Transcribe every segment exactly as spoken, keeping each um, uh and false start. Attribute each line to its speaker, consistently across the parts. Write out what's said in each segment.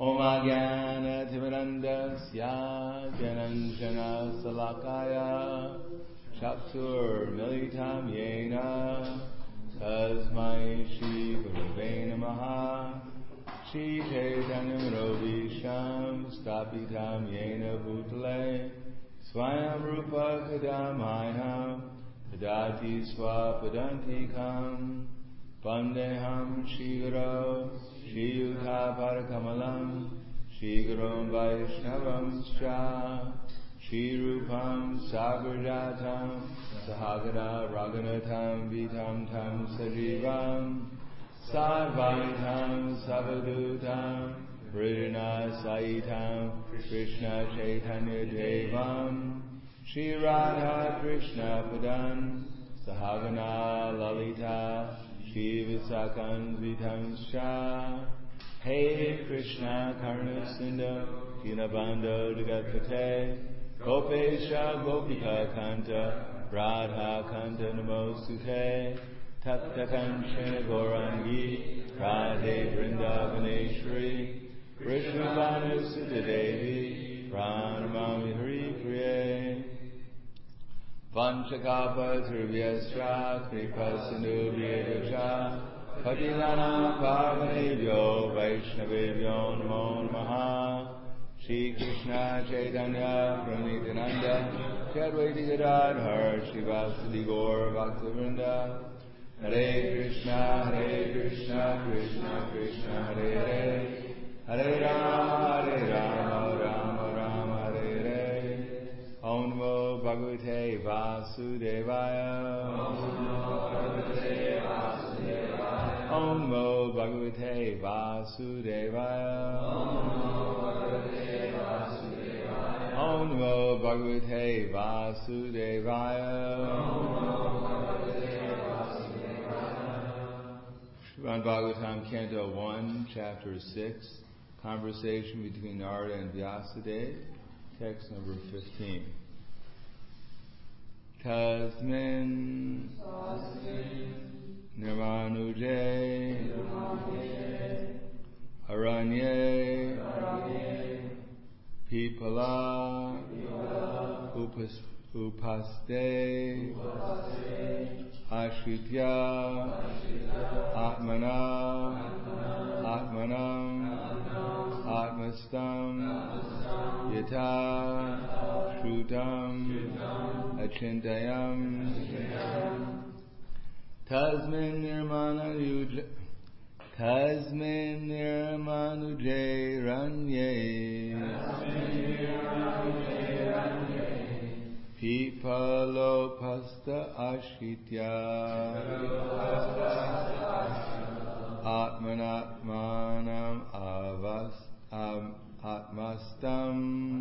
Speaker 1: Om Ajnana Timirandasya Gyananjana Salakaya Chakshur Militam Yena Tasmai Shri Gurave Namaha Shri Chaitanya Visham Stapitam Yena Bhutale Swayam Rupa Kadamayam Tadati Swapadantikam Vandeham Shri Guru Shri Yuta Parakamalam Shri Gurum Vaishnavam Scha Shri Rupam Sagarjatam Sahagana Raghunatam Vitam Tam Sajivam Sarvaitam Savadutam Vridana Saitam Krishna Chaitanya Devam Shri Radha Krishna Padan Sahagana Lalita Shri Visakan Vitam Sha Hey Krishna Karna Sindhu Dinabandha Jagatpate Gopesha Gopika Kanta Radha Kanta Namostute Tapta Kanchana Gaurangi Radhe Vrindavaneshwari Vrishnavana Sutadevi Pranamami Hari Priye Vanchakapa Triviyascha Kripa Sindhu Vyedacha Patilana Pavanebhyo Vaishnavebhyo Namo Namaha Shri Krishna Chaitanya Pranitananda Chadvaiti Gadadhar Shivasadi Gaur Bhaktivinoda Hare Krishna Hare Krishna Krishna Krishna Hare Hare Hare Rama Hare Rama Rama Rama Hare Hare Om Namo Bhagavate Vasudevaya Om Namo Bhagavate Vasudevaya Om Namo Bhagavate Vasudevaya Om Namo Bhagavate Vasudevaya Srimad Bhagavatam, Canto one, Chapter six, Conversation between Narada and Vyasadeva, text number fifteen. Tasmin Nirmanuje Aranye Pipala Upas Upaste Ashritya Atmana Atmanam Atmastam Yata Shrutam Achintayam Tasmin Nirmana Yuja Tasmin Nirmanuje Ranye Pipalo Pasta Ashitya Atmanatmanam Avas Atmastam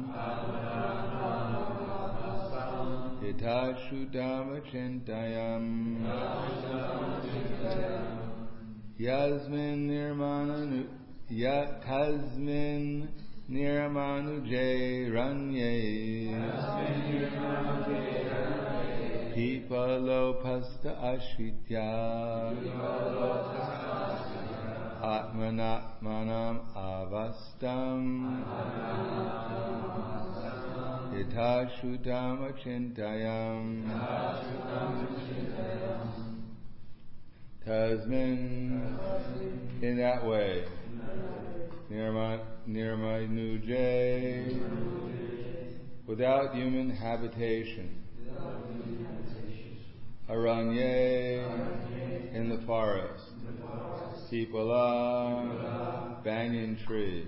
Speaker 1: Yatashudam Achintayam Yasmin Nirmanu Tasmin Nirmanuje Ranye Pipalo Pasta Ashitya Atmanatmanam Avastam Yatashudam Achintayam Tasmin, in that way, Nirmanuje, without human habitation, Aranye, in the forest, Pipala, banyan tree,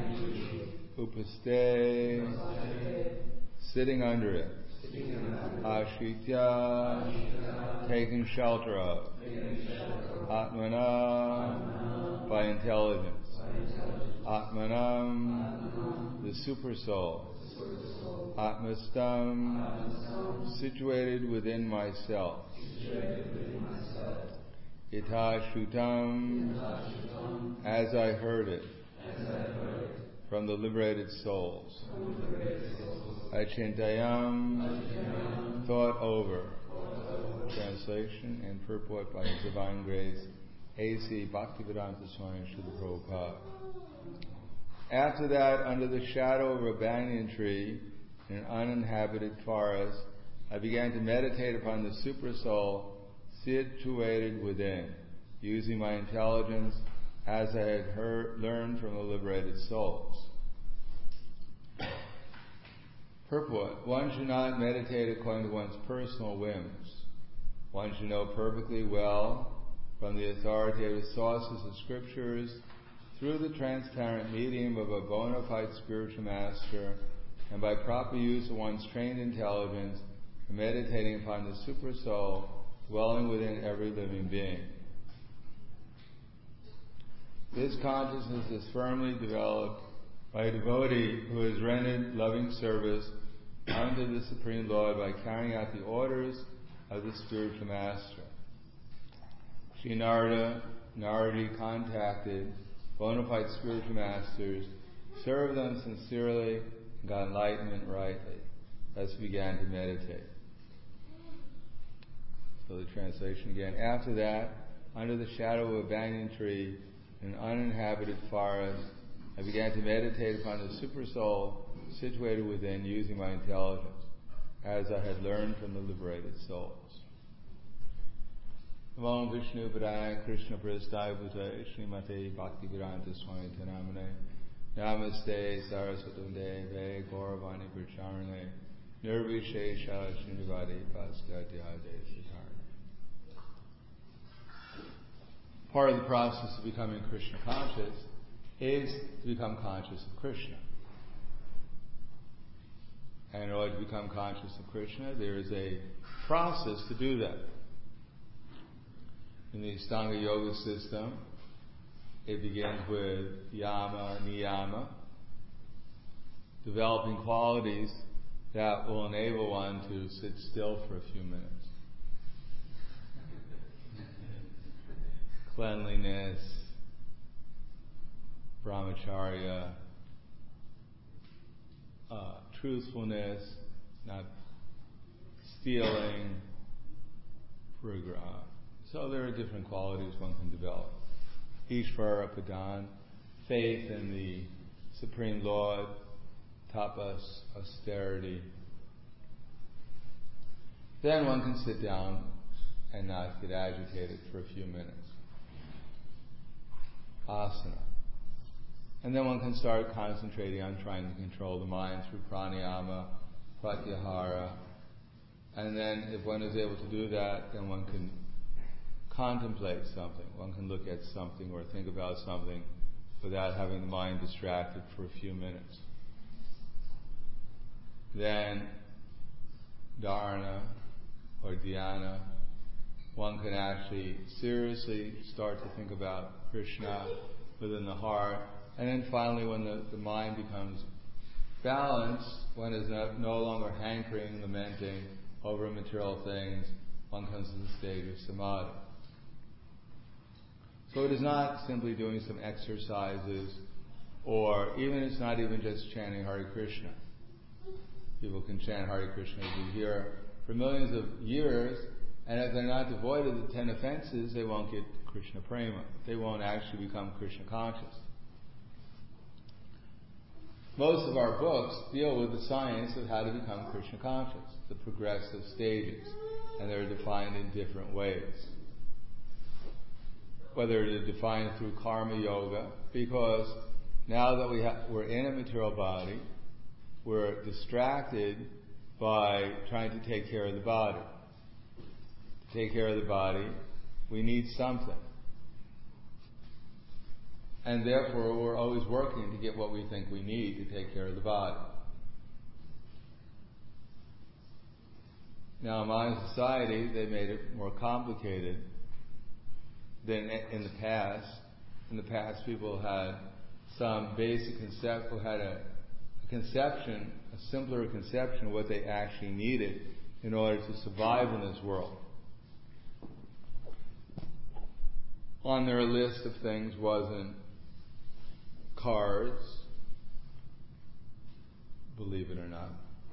Speaker 1: Upaste, sitting under it, Ashritya, taking shelter of, Atmana, by intelligence, Atmanam, the super soul, Atmastam, situated within myself, Itashrutam, as I heard it, from the liberated souls, Achintayam, thought over. Translation and purport by His Divine Grace, A C Bhaktivedanta Swami Srila Prabhupada. After that, under the shadow of a banyan tree in an uninhabited forest, I began to meditate upon the Supersoul situated within, using my intelligence as I had heard, learned from the liberated souls. Purport: one should not meditate according to one's personal whims. One should know perfectly well from the authoritative sources of scriptures, through the transparent medium of a bona fide spiritual master, and by proper use of one's trained intelligence, meditating upon the Supersoul dwelling within every living being. This consciousness is firmly developed by a devotee who has rendered loving service unto the Supreme Lord by carrying out the orders of the spiritual master. Sri Narada, Naradi contacted bona fide spiritual masters, served them sincerely, and got enlightenment rightly. Thus began to meditate. So the translation again. After that, under the shadow of a banyan tree in an uninhabited forest, I began to meditate upon the Supersoul situated within, using my intelligence, as I had learned from the liberated souls. Namo Vishnu Padaya Krishna Prasthaya Bhutaya Srimate Bhaktivedanta Swami Tanamane Namaste Saraswatam Deve Gauravani Pracharane Nirvishesha Srinivadi Bhaskadhyade Siddhartha. Part of the process of becoming Krishna conscious is to become conscious of Krishna. And in order to become conscious of Krishna, there is a process to do that. In the Ashtanga Yoga system, it begins with yama, niyama, developing qualities that will enable one to sit still for a few minutes. Cleanliness, brahmacharya, uh, truthfulness, not stealing, parigraha. So there are different qualities one can develop. Ishvara Padan, faith in the Supreme Lord, tapas, austerity. Then one can sit down and not get agitated for a few minutes. Asana. And then one can start concentrating on trying to control the mind through pranayama, pratyahara. And then if one is able to do that, then one can contemplate something. One can look at something or think about something without having the mind distracted for a few minutes. Then, dharana or dhyana, one can actually seriously start to think about Krishna within the heart. And then finally, when the, the mind becomes balanced, one is no, no longer hankering, lamenting over material things, one comes to the stage of samadhi. So it is not simply doing some exercises, or even it's not even just chanting Hare Krishna. People can chant Hare Krishna, as we hear, for millions of years, and if they're not devoid of the ten offenses, they won't get Krishna prema. They won't actually become Krishna conscious. Most of our books deal with the science of how to become Krishna conscious, the progressive stages, and they're defined in different ways. Whether to define it through karma yoga, because now that we ha- we're in a material body, we're distracted by trying to take care of the body. To take care of the body, we need something. And therefore, we're always working to get what we think we need to take care of the body. Now, in modern society, they made it more complicated than in the past. In the past, people had some basic concept, had a, a conception, a simpler conception of what they actually needed in order to survive in this world. On their list of things wasn't cars, believe it or not.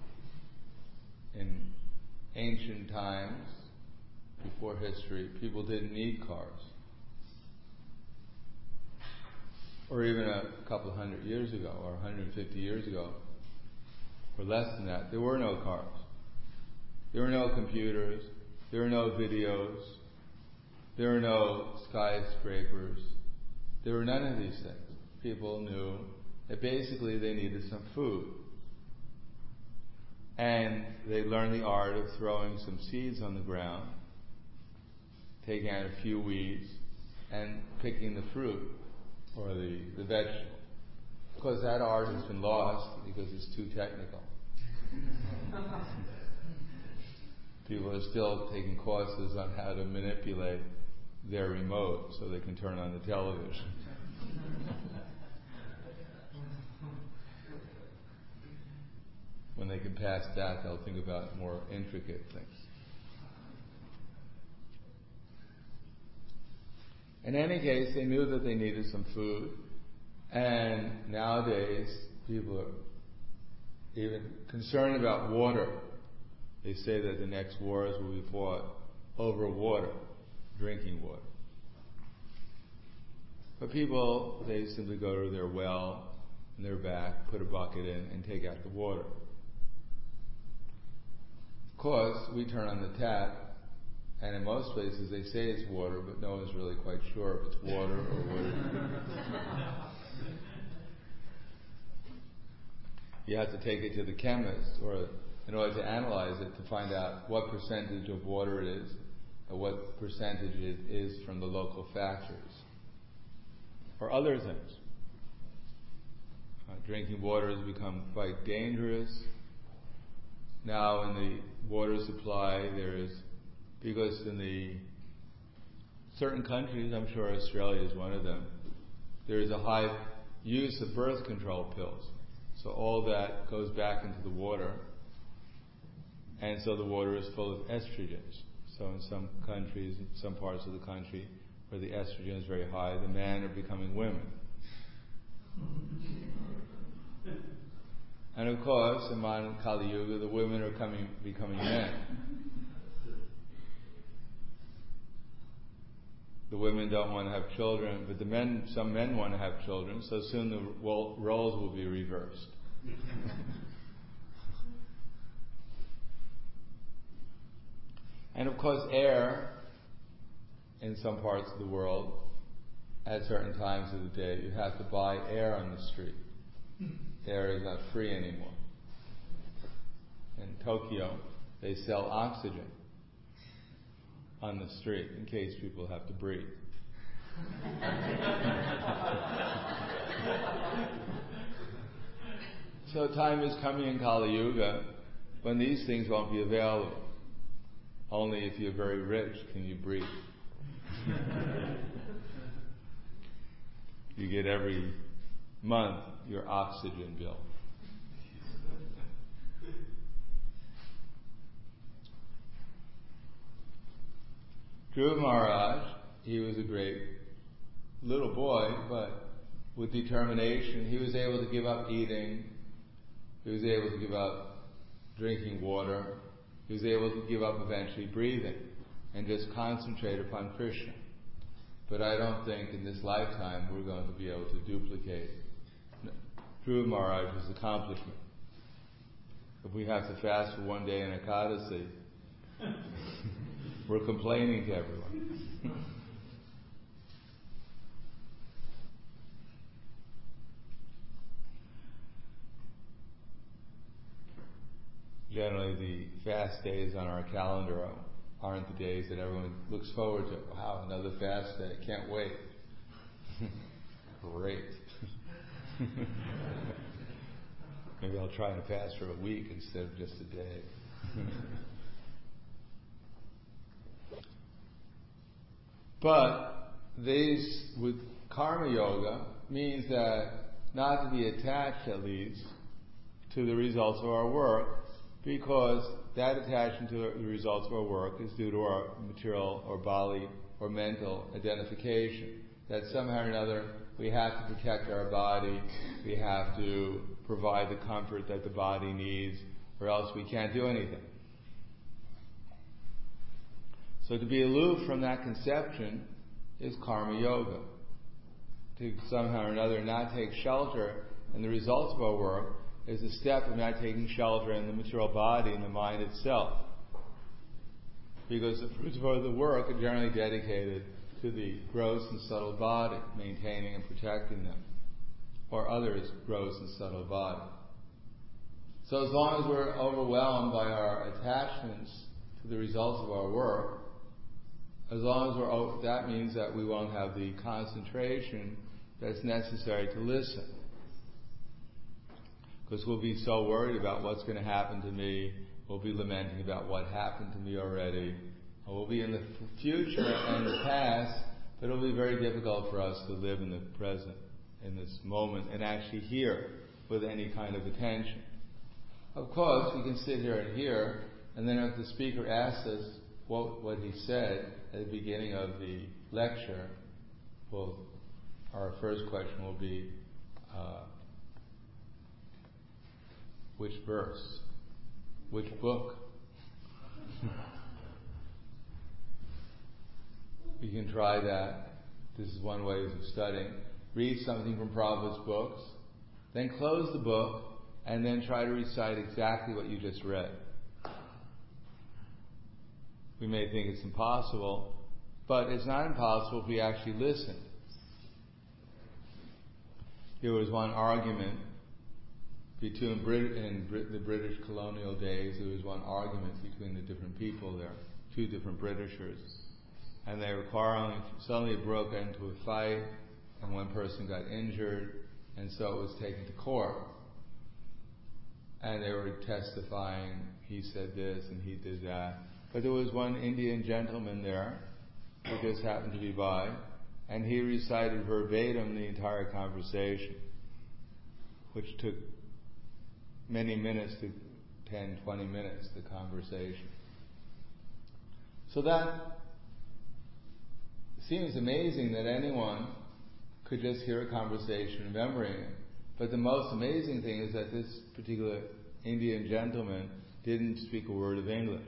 Speaker 1: In ancient times, before history, people didn't need cars. or even a couple hundred years ago, or one hundred fifty years ago, or less than that, there were no cars. There were no computers. There were no videos. There were no skyscrapers. There were none of these things. People knew that basically they needed some food. And they learned the art of throwing some seeds on the ground, taking out a few weeds, and picking the fruit or the, the vegetable. Of course, that art has been lost because it's too technical. People are still taking courses on how to manipulate their remote so they can turn on the television. When they can pass that, they'll think about more intricate things. In any case, they knew that they needed some food, and nowadays people are even concerned about water. They say that the next wars will be fought over water, drinking water. But people, they simply go to their well in their back, put a bucket in, and take out the water. Of course, we turn on the tap, and in most places they say it's water, but no one's really quite sure if it's water or what it is. You have to take it to the chemist, or in order to analyze it, to find out what percentage of water it is, or what percentage it is from the local factories, or other things. Uh, drinking water has become quite dangerous. Now in the water supply there is, because in the certain countries, I'm sure Australia is one of them, there is a high use of birth control pills. So all that goes back into the water, and so the water is full of estrogens. So in some countries, in some parts of the country where the estrogen is very high, the men are becoming women. And of course, in modern Kali Yuga, the women are coming, becoming men. The women don't want to have children, but the men, some men want to have children, so soon the roles will be reversed. And of course, air, in some parts of the world, at certain times of the day, you have to buy air on the street. Air is not free anymore. In Tokyo, they sell oxygen on the street in case people have to breathe. So time is coming in Kali Yuga when these things won't be available. Only if you're very rich can you breathe. You get every month your oxygen bill. Dhruva Maharaj, he was a great little boy, but with determination, he was able to give up eating, he was able to give up drinking water, he was able to give up eventually breathing, and just concentrate upon Krishna. But I don't think in this lifetime we're going to be able to duplicate Dhruva Maharaj's accomplishment. If we have to fast for one day in Ekadasi, we're complaining to everyone. Generally, the fast days on our calendar aren't the days that everyone looks forward to. Wow, another fast day, can't wait. Great. Maybe I'll try to fast for a week instead of just a day. But these, with karma yoga, means that not to be attached, at least, to the results of our work, because that attachment to the results of our work is due to our material or bodily or mental identification. That somehow or another we have to protect our body, we have to provide the comfort that the body needs, or else we can't do anything. So to be aloof from that conception is karma yoga. to somehow or another not take shelter in the results of our work is a step of not taking shelter in the material body and the mind itself. Because the fruits of the work are generally dedicated to the gross and subtle body, maintaining and protecting them, or others' gross and subtle body. So as long as we're overwhelmed by our attachments to the results of our work, as long as we're, that means that we won't have the concentration that's necessary to listen. Because we'll be so worried about what's going to happen to me, we'll be lamenting about what happened to me already, and we'll be in the future and the past, but it'll be very difficult for us to live in the present, in this moment, and actually hear with any kind of attention. Of course, we can sit here and hear, and then if the speaker asks us what, what he said at the beginning of the lecture, well, our first question will be, uh, which verse? Which book? You can try that. This is one way of studying. Read something from Prabhupada's books, then close the book, and then try to recite exactly what you just read. We may think it's impossible, but it's not impossible if we actually listen. There was one argument between Brit- in Brit- the British colonial days. There was one argument between the different people there, two different Britishers, and they were quarreling. Suddenly it broke into a fight, and one person got injured, and so it was taken to court. And they were testifying, he said this and he did that. But there was one Indian gentleman there who just happened to be by, and he recited verbatim the entire conversation, which took many minutes to ten, twenty minutes, the conversation. So that seems amazing that anyone could just hear a conversation remembering it. But the most amazing thing is that this particular Indian gentleman didn't speak a word of English.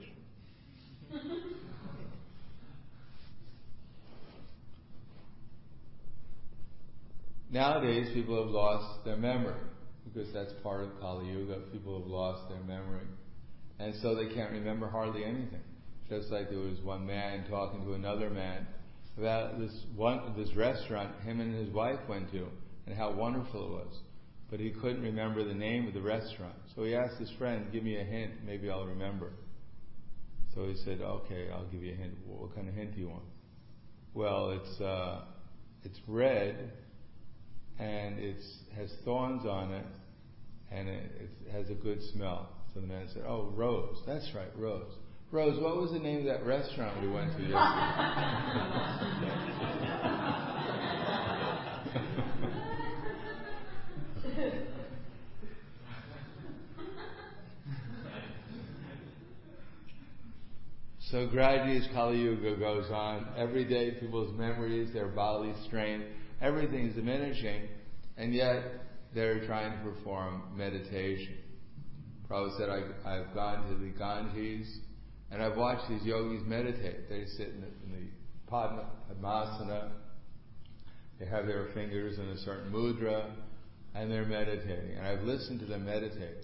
Speaker 1: Nowadays, people have lost their memory, because that's part of Kali Yuga. People have lost their memory. And so they can't remember hardly anything. Just like there was one man talking to another man about this one this restaurant him and his wife went to, and how wonderful it was. But he couldn't remember the name of the restaurant. So he asked his friend, give me a hint, maybe I'll remember. So he said, okay, I'll give you a hint. What kind of hint do you want? Well, it's uh, it's red, and it has thorns on it, and it, it has a good smell. So the man said, oh, Rose. That's right, Rose. Rose, what was the name of that restaurant we went to yesterday? So gradually as Kali Yuga goes on, every day people's memories, their bodily strength, everything is diminishing, and yet they're trying to perform meditation. Prabhupada said, I, I've gone to the Ganges, and I've watched these yogis meditate. They sit in the, in the Padma, Padmasana, they have their fingers in a certain mudra, and they're meditating. And I've listened to them meditate.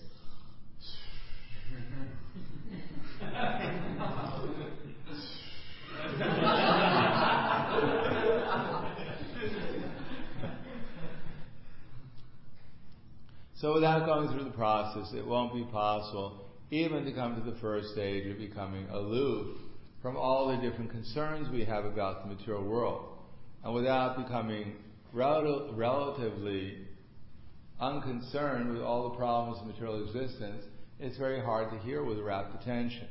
Speaker 1: So without going through the process, it won't be possible even to come to the first stage of becoming aloof from all the different concerns we have about the material world. And without becoming rel- relatively unconcerned with all the problems of material existence, it's very hard to hear with rapt attention.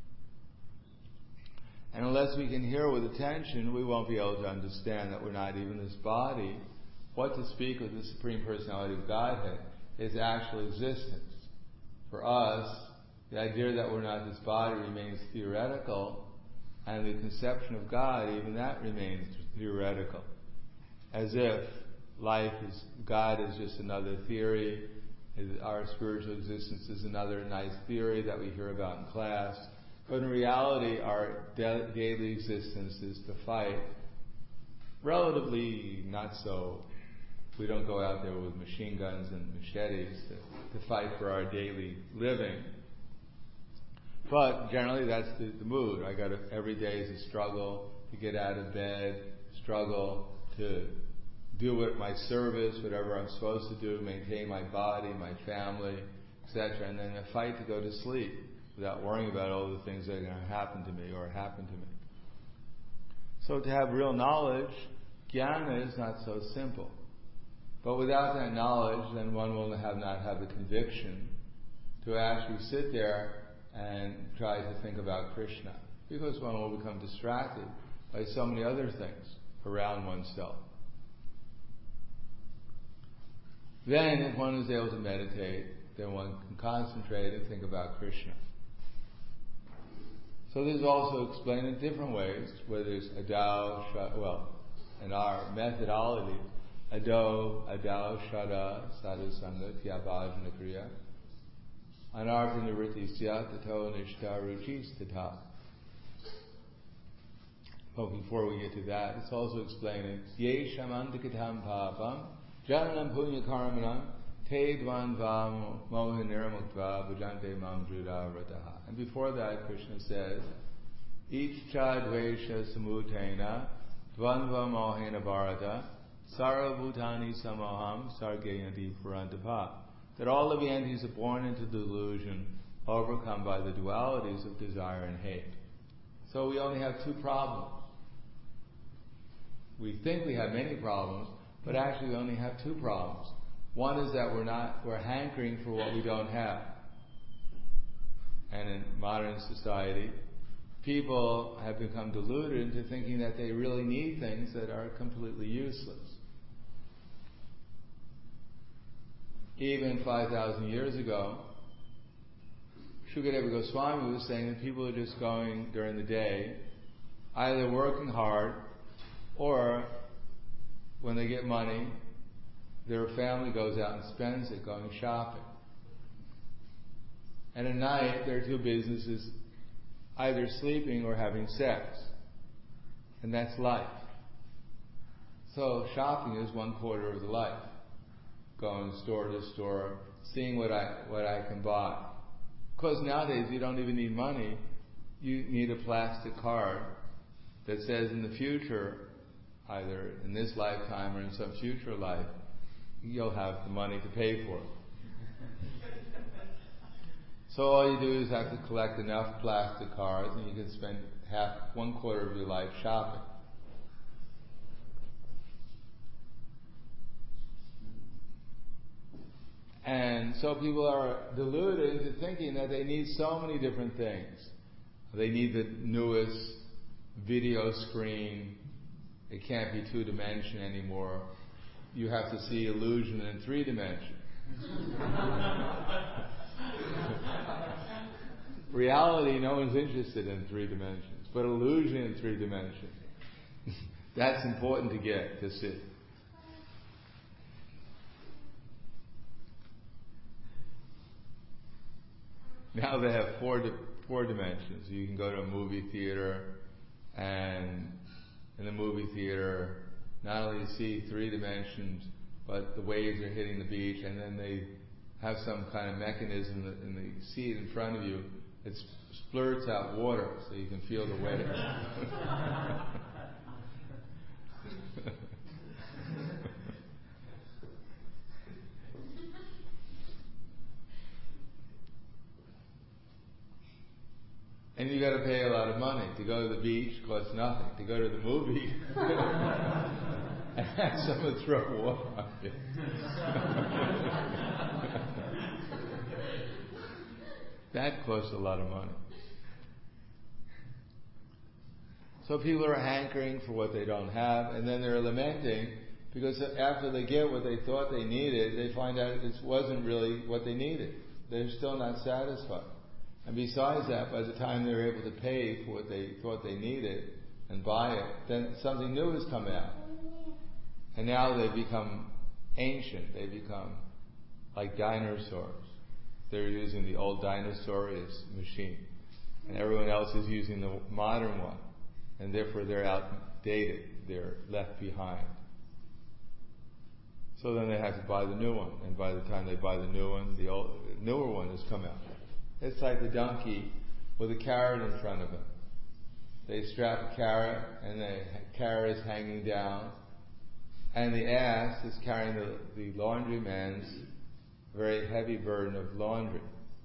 Speaker 1: And unless we can hear with attention, we won't be able to understand that we're not even this body. What to speak of the Supreme Personality of Godhead is actual existence. For us, the idea that we're not this body remains theoretical, and the conception of God, even that remains theoretical. As if life is, God is just another theory, our spiritual existence is another nice theory that we hear about in class. But in reality, our da- daily existence is to fight relatively not so We don't go out there with machine guns and machetes to, to fight for our daily living. But generally that's the, the mood. I got to, every day is a struggle to get out of bed, struggle to do what my service, whatever I'm supposed to do, maintain my body, my family, et cetera, and then a fight to go to sleep without worrying about all the things that are going to happen to me or happen to me. So to have real knowledge, jnana is not so simple. But without that knowledge, then one will have not have the conviction to actually sit there and try to think about Krishna, because one will become distracted by so many other things around oneself. Then, if one is able to meditate, then one can concentrate and think about Krishna. So this is also explained in different ways, whether it's adao, shada, well, in our methodology, ado, adao, shada, sadhu sangha, tyabhajana kriya, anartha nivritti syat, tato nishta ruchis tata. But before we get to that, it's also explaining, ye shamantikatam papam, jananam punya karmanam, te dvan va mohiniramuktva bhajante mam druda vrataha. And before that, Krishna says, ichcha dvesha samutena, dvanva mohena bharata, sarvabhutani samoham, sargayanti purantapa. That all of the entities are born into delusion, overcome by the dualities of desire and hate. So we only have two problems. We think we have many problems, but actually we only have two problems. One is that we're not, we're hankering for what we don't have. And in modern society, people have become deluded into thinking that they really need things that are completely useless. Even five thousand years ago, Shukadeva Goswami was saying that people are just going during the day, either working hard, or when they get money, their family goes out and spends it going shopping. And at night, their two businesses, either sleeping or having sex. And that's life. So shopping is one quarter of the life. Going store to store, seeing what I what I can buy. Because nowadays you don't even need money. You need a plastic card that says in the future, either in this lifetime or in some future life, you'll have the money to pay for it. So all you do is have to collect enough plastic cards and you can spend half, one quarter of your life shopping. And so people are deluded into thinking that they need so many different things. They need the newest video screen. It can't be two-dimension anymore. You have to see illusion in three dimension. Reality, no one's interested in three dimensions, but illusion in three dimensions. That's important to get, to see. Now they have four di- four dimensions. You can go to a movie theater, and in the movie theater, not only you see three dimensions, but the waves are hitting the beach, and then they have some kind of mechanism that in the seat in front of you that splurts out water, so you can feel the waves. And you got to pay a lot of money. To go to the beach costs nothing. To go to the movie, and have someone throw water on you. That costs a lot of money. So people are hankering for what they don't have, and then they're lamenting because after they get what they thought they needed, they find out it wasn't really what they needed. They're still not satisfied. And besides that, by the time they're able to pay for what they thought they needed and buy it, then something new has come out. And now they've become ancient. They become like dinosaurs. They're using the old dinosaurus machine. And everyone else is using the modern one. And therefore they're outdated. They're left behind. So then they have to buy the new one, and by the time they buy the new one, the old, newer one has come out. It's like the donkey with a carrot in front of him. They strap a carrot, and the carrot is hanging down, and the ass is carrying the, the laundryman's very heavy burden of laundry.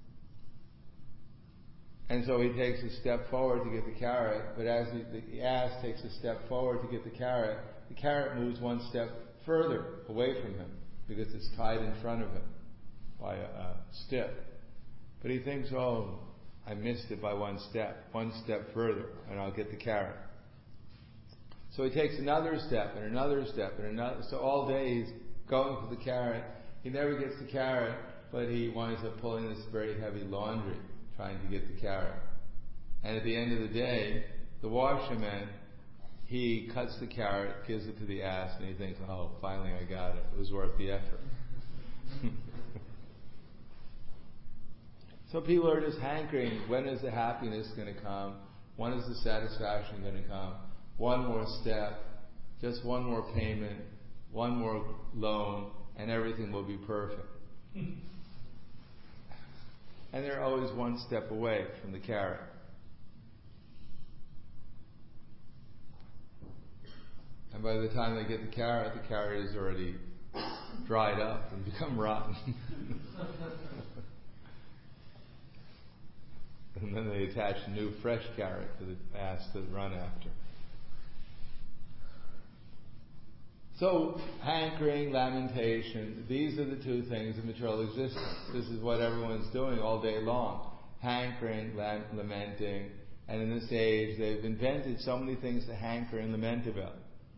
Speaker 1: And so he takes a step forward to get the carrot, but as he, the ass takes a step forward to get the carrot, the carrot moves one step further away from him because it's tied in front of him by a, a stick. But he thinks, oh, I missed it by one step, one step further, and I'll get the carrot. So he takes another step and another step and another. So all day he's going for the carrot. He never gets the carrot, but he winds up pulling this very heavy laundry, trying to get the carrot. And at the end of the day, the washerman, he cuts the carrot, gives it to the ass, and he thinks, oh, finally I got it. It was worth the effort. So people are just hankering, when is the happiness going to come? When is the satisfaction going to come? One more step, just one more payment, one more loan, and everything will be perfect. And they're always one step away from the carrot. And by the time they get the carrot, the carrot is already dried up and become rotten. And then they attach a new fresh carrot to the ass to run after. So, hankering, lamentation, these are the two things of material existence. This is what everyone's doing all day long. Hankering, lam- lamenting, and in this age they've invented so many things to hanker and lament about.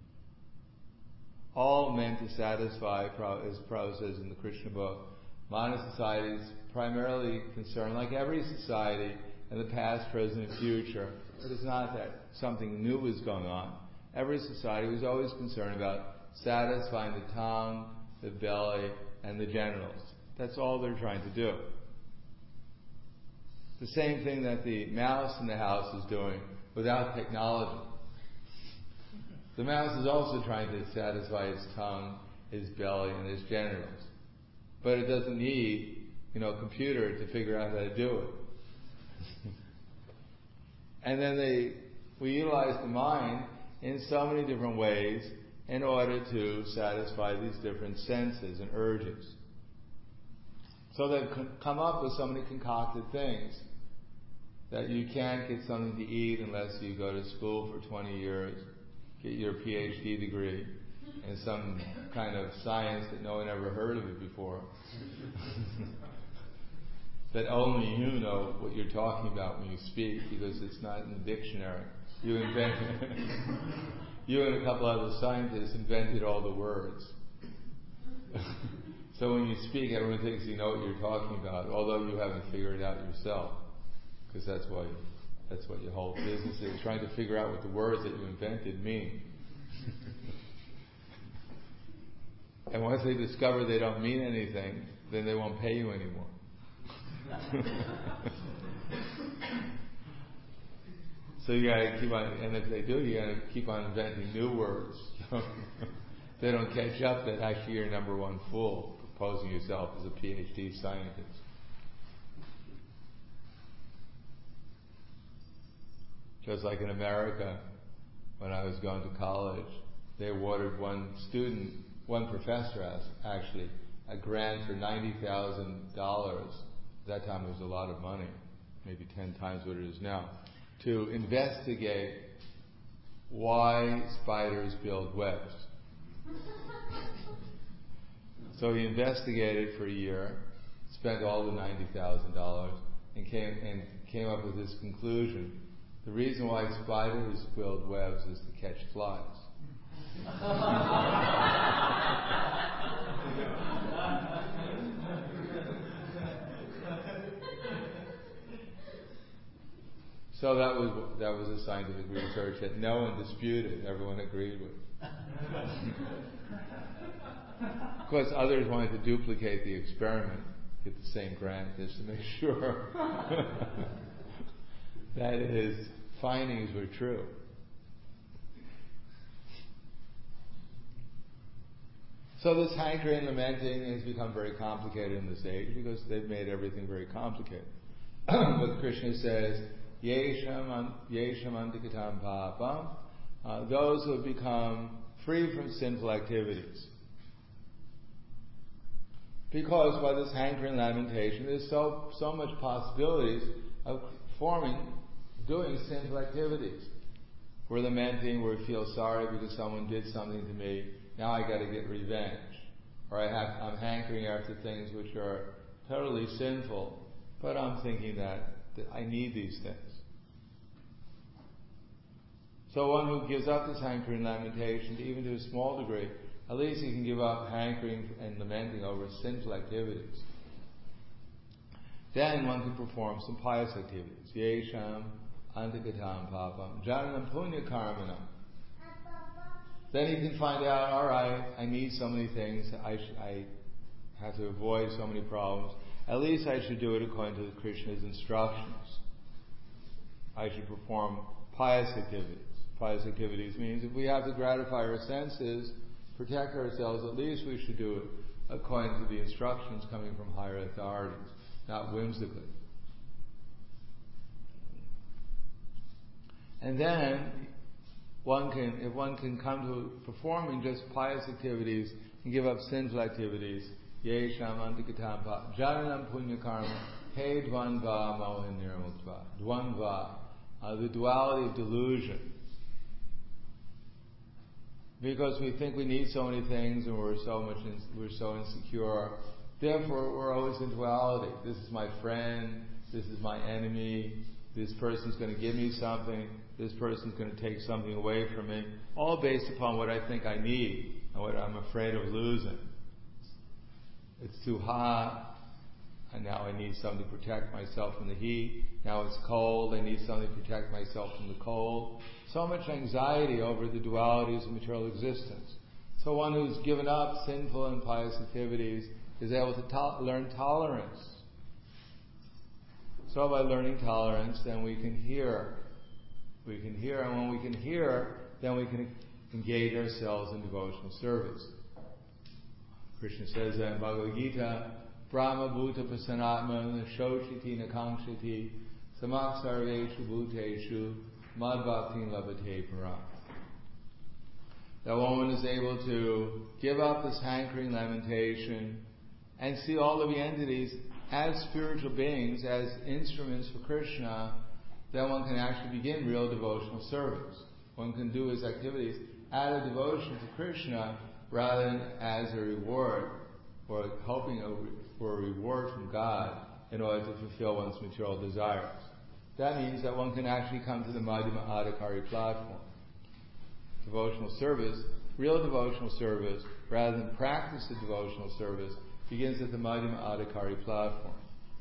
Speaker 1: All meant to satisfy, as Prabhupada says in the Krishna book, modern society is primarily concerned, like every society, in the past, present, and future. But it's not that something new is going on. Every society was always concerned about satisfying the tongue, the belly, and the genitals. That's all they're trying to do. The same thing that the mouse in the house is doing without technology. The mouse is also trying to satisfy its tongue, its belly, and its genitals. But it doesn't need, you know, a computer to figure out how to do it. And then they, we utilize the mind in so many different ways in order to satisfy these different senses and urges. So they've come up with so many concocted things that you can't get something to eat unless you go to school for twenty years, get your P H D degree in some kind of science that no one ever heard of it before. That only you know what you're talking about when you speak, because it's not in the dictionary. You invented you and a couple other scientists invented all the words. So when you speak, everyone thinks you know what you're talking about, although you haven't figured it out yourself. Because that's why that's what your whole business is, trying to figure out what the words that you invented mean. And once they discover they don't mean anything, then they won't pay you anymore. So you gotta keep on, and if they do, you gotta keep on inventing new words. They don't catch up that actually you're number one fool, proposing yourself as a P H D scientist. Just like in America, when I was going to college, they awarded one student, one professor actually, a grant for ninety thousand dollars. At that time it was a lot of money, maybe ten times what it is now, to investigate why spiders build webs. So he investigated for a year, spent all the ninety thousand dollars, and came and came up with this conclusion. The reason why spiders build webs is to catch flies. So that was that was a scientific research that no one disputed, everyone agreed with. Of course, others wanted to duplicate the experiment, get the same grant, just to make sure that his findings were true. So this hankering, lamenting has become very complicated in this age because they've made everything very complicated. But Krishna says, Yesham yesham antikatam papam, uh, those who have become free from sinful activities. Because by this hankering lamentation, there's so so much possibilities of forming, doing sinful activities. We're lamenting, we feel sorry because someone did something to me. Now I got to get revenge, or I have, I'm hankering after things which are totally sinful. But I'm thinking that, that I need these things. So one who gives up this hankering lamentation, even to a small degree, at least he can give up hankering and lamenting over sinful activities. Then one can perform some pious activities. Yesham antikatam papam jananam punya karmanam. Then he can find out, all right, I need so many things, I, sh- I have to avoid so many problems. At least I should do it according to Krishna's instructions. I should perform pious activities. Pious activities means if we have to gratify our senses, protect ourselves, at least we should do it according to the instructions coming from higher authorities, not whimsically. And then one can, if one can come to performing just pious activities and give up sinful activities, Yesham antikatam pa jananam punya karma he dvanva mohin nirmutva. Dvanva, uh, the duality of delusion. Because we think we need so many things and we're so much in, we're so insecure. Therefore, we're always in duality. This is my friend. This is my enemy. This person's going to give me something. This person's going to take something away from me. All based upon what I think I need and what I'm afraid of losing. It's too hot, and now I need something to protect myself from the heat. Now it's cold, I need something to protect myself from the cold. So much anxiety over the dualities of material existence. So one who's given up sinful and pious activities is able to to- learn tolerance. So by learning tolerance, then we can hear. We can hear, and when we can hear, then we can engage ourselves in devotional service. Krishna says that in Bhagavad Gita, Brahma Bhuta Pasanatma Shochiti Nakangshiti Samak Sarveshu Bhuteshu Madbhaktin Labhate Param. That one is able to give up this hankering lamentation and see all living entities as spiritual beings, as instruments for Krishna, then one can actually begin real devotional service. One can do his activities out of devotion to Krishna rather than as a reward, or hoping for a reward from God in order to fulfill one's material desires. That means that one can actually come to the Madhyama Adhikari platform. Devotional service, real devotional service, rather than practice the devotional service, begins at the Madhyama Adhikari platform.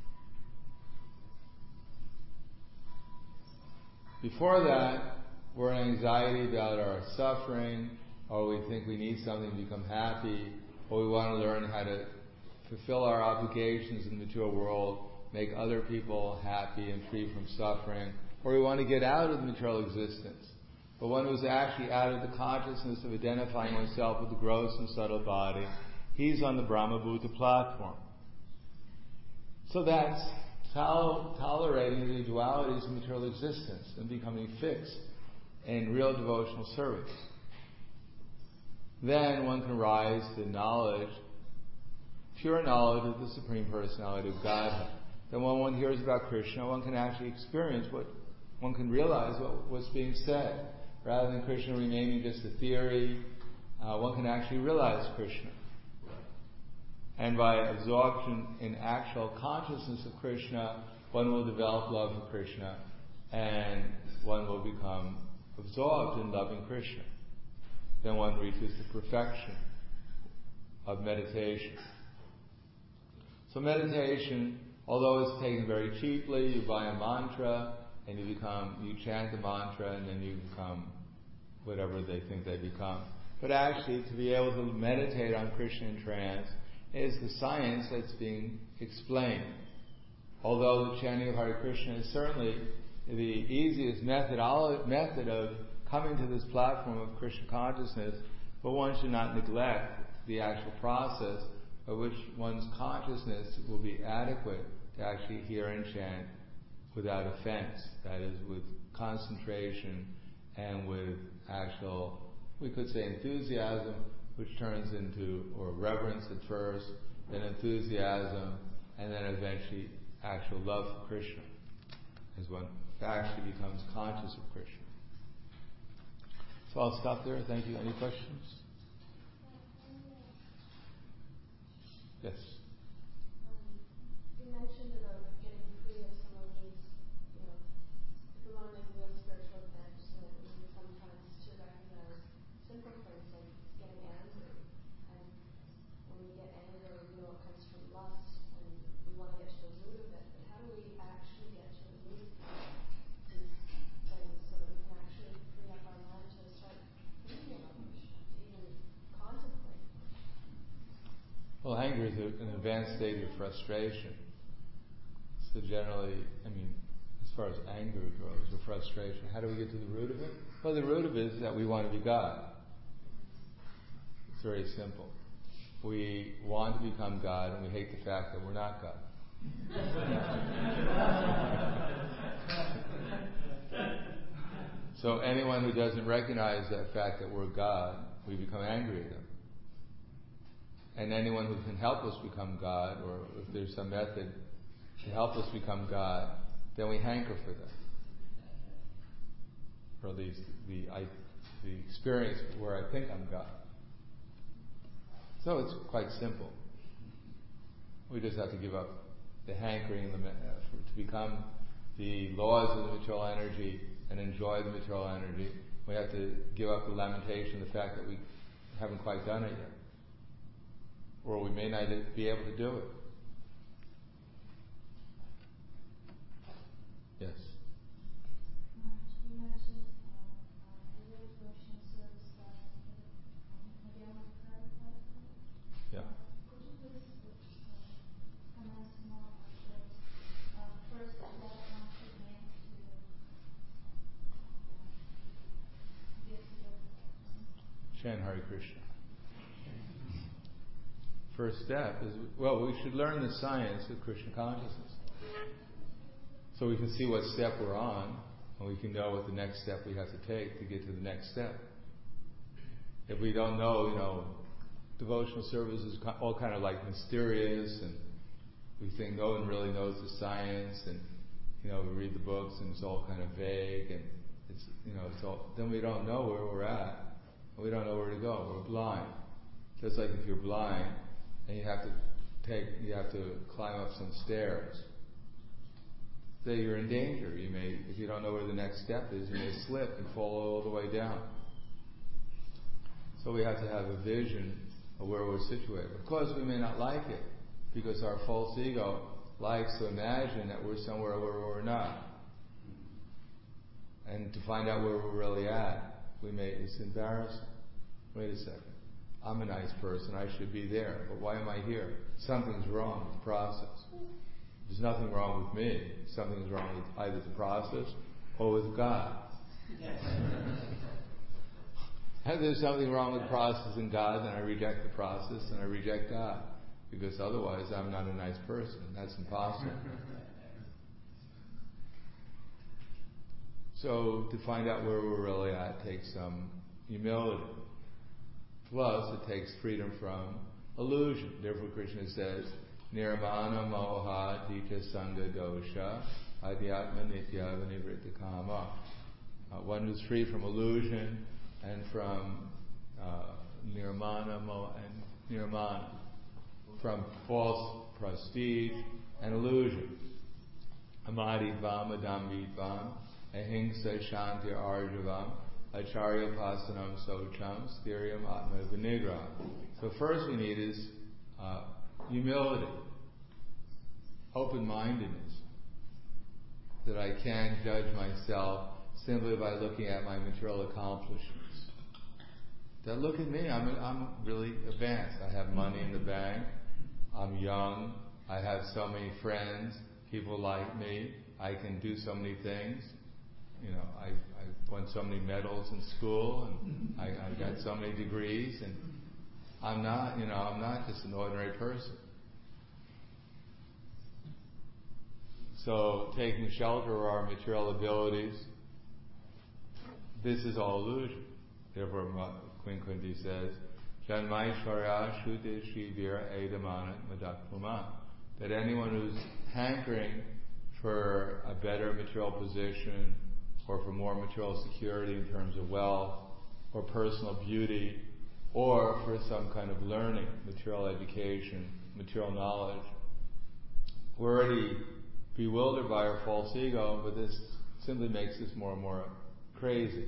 Speaker 1: Before that, we're in anxiety about our suffering, or we think we need something to become happy, or we want to learn how to fulfill our obligations in the material world, make other people happy and free from suffering, or we want to get out of the material existence. But one who's actually out of the consciousness of identifying oneself with the gross and subtle body, he's on the Brahma Bhuta platform. So that's tol- tolerating the dualities of material existence and becoming fixed in real devotional service. Then one can rise to knowledge, pure knowledge of the Supreme Personality of Godhead. Then when one hears about Krishna, one can actually experience what, one can realize what, what's being said. Rather than Krishna remaining just a theory, uh, one can actually realize Krishna. And by absorption in actual consciousness of Krishna, one will develop love for Krishna, and one will become absorbed in loving Krishna. Then one reaches the perfection of meditation. So meditation, although it's taken very cheaply, you buy a mantra and you become, you chant the mantra and then you become whatever they think they become. But actually, to be able to meditate on Krishna in trance is the science that's being explained. Although the chanting of Hare Krishna is certainly the easiest method, method of coming to this platform of Krishna consciousness, but one should not neglect the actual process by which one's consciousness will be adequate to actually hear and chant without offense. That is, with concentration and with actual, we could say enthusiasm, which turns into, or reverence at first, then enthusiasm, and then eventually actual love for Krishna, as one actually becomes conscious of Krishna. So I'll stop there. Thank you. Any questions? Yes.
Speaker 2: Um, you mentioned about getting free of some of these, you know, if we want to make a real spiritual advancement, we need sometimes to recognize simple things like getting angry. And when we get angry, we know it comes from lust, and we want to get to the root of it. But how do we actually get to the root of these things so that we can actually free up our mind to start thinking about Krishna, to even contemplate?
Speaker 1: Well, anger is a, an advanced state of frustration. So generally, I mean, as far as anger goes, or frustration, how do we get to the root of it? Well, the root of it is that we want to be God. It's very simple. We want to become God, and we hate the fact that we're not God. So anyone who doesn't recognize that fact that we're God, we become angry at them. And anyone who can help us become God, or if there's some method to help us become God, then we hanker for them. Or at least the, I, the experience where I think I'm God. So it's quite simple. We just have to give up the hankering and the, uh, to become the laws of the material energy and enjoy the material energy. We have to give up the lamentation, the fact that we haven't quite done it yet. Or we may not be able to do it. Yes?
Speaker 3: You mentioned uh, the real devotion service stuff. Maybe I haven't heard that.
Speaker 1: Yeah.
Speaker 3: Could you please uh, comment more on those uh, first step one should make to uh, get to the
Speaker 1: Chant Hare Krishna. First step is, well, we should learn the science of Krishna consciousness. So we can see what step we're on, and we can know what the next step we have to take to get to the next step. If we don't know, you know, devotional service is all kind of like mysterious, and we think no one really knows the science, and, you know, we read the books and it's all kind of vague, and it's, you know, it's all, then we don't know where we're at, and we don't know where to go. We're blind. Just like if you're blind, and you have to take, you have to climb up some stairs. So you're in danger. You may, if you don't know where the next step is, you may slip and fall all the way down. So we have to have a vision of where we're situated. Of course, we may not like it, because our false ego likes to imagine that we're somewhere where we're not. And to find out where we're really at, we may, it's embarrassing. Wait a second. I'm a nice person, I should be there, but why am I here? Something's wrong with the process. There's nothing wrong with me. Something's wrong with either the process or with God. If there's something wrong with the process and God, then I reject the process and I reject God. Because otherwise I'm not a nice person. That's impossible. So to find out where we're really at takes some humility. Plus, it takes freedom from illusion. Therefore, Krishna says, Nirmana moha dita sangha dosha adhyatma nitya vinivrita kama. Uh, one who's free from illusion and from uh, nirmana moha and nirmana, from false prestige and illusion. Amadi vam adambi vam ahimsa shanti arjavam acharya pasanam socham sthiriam atma vinigra. So first we need is uh, humility, open-mindedness, that I can't judge myself simply by looking at my material accomplishments. That look at me, I'm I'm really advanced. I have money in the bank. I'm young. I have so many friends. People like me. I can do so many things. You know, I I won so many medals in school, and I, I got so many degrees, and I'm not, you know, I'm not just an ordinary person. So taking shelter of our material abilities, this is all illusion. Therefore, Queen Kunti says, Janmaishwarya Shuddha Shivira Edamana Madakpuma. That anyone who's hankering for a better material position, or for more material security in terms of wealth, or personal beauty, or for some kind of learning, material education, material knowledge, we're already bewildered by our false ego, but this simply makes us more and more crazy.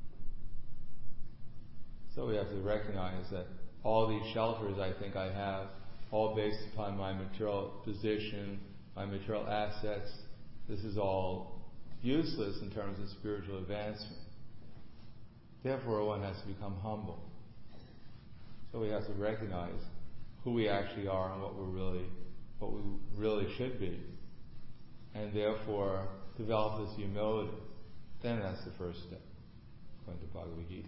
Speaker 1: So we have to recognize that all these shelters I think I have, all based upon my material position, my material assets, this is all useless in terms of spiritual advancement. Therefore, one has to become humble. So we have to recognize who we actually are and what we're really, what we really should be, and therefore develop this humility. Then that's the first step, according to Bhagavad Gita.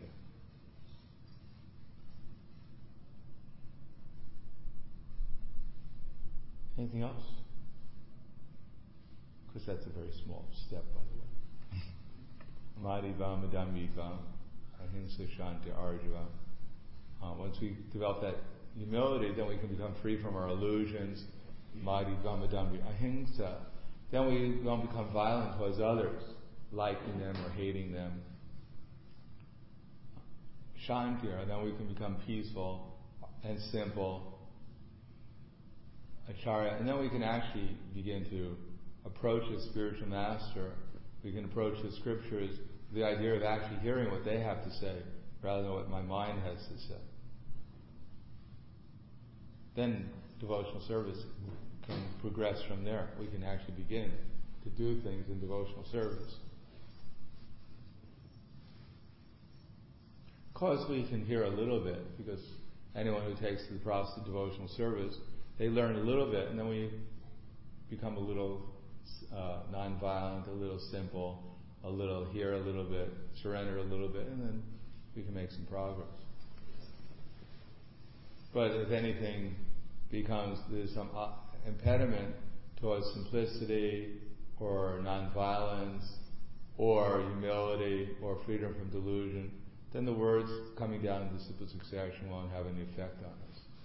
Speaker 1: Anything else? Because that's a very small step, by the way. Madhivam Adamvivam Ahimsa Shanti Arjava. Uh, once we develop that humility, then we can become free from our illusions. Madhivam Adamvivam Ahimsa. Then we don't become violent towards others, liking them or hating them. Shanti, and then we can become peaceful and simple. Acharya, and then we can actually begin to approach a spiritual master. We can approach the scriptures with the idea of actually hearing what they have to say, rather than what my mind has to say. Then devotional service can progress from there. We can actually begin to do things in devotional service. Of course, we can hear a little bit, because anyone who takes the process of devotional service, they learn a little bit, and then we become a little uh, non-violent, a little simple, a little here, a little bit, surrender a little bit, and then we can make some progress. But if anything becomes, there's some uh, impediment towards simplicity, or non-violence, or humility, or freedom from delusion, then the words coming down in the simple succession won't have any effect on us.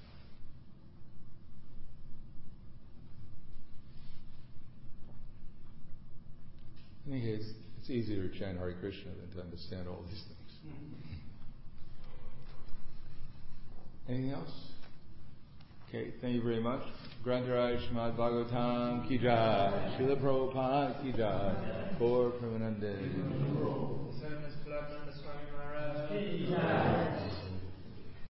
Speaker 1: In any case, it's easier to chant Hare Krishna than to understand all these things. Anything else? Okay, thank you very much. Grantaraj Srimad Bhagavatam Ki Jai, Srila Prabhupada Ki Jai, Gaur Premanande.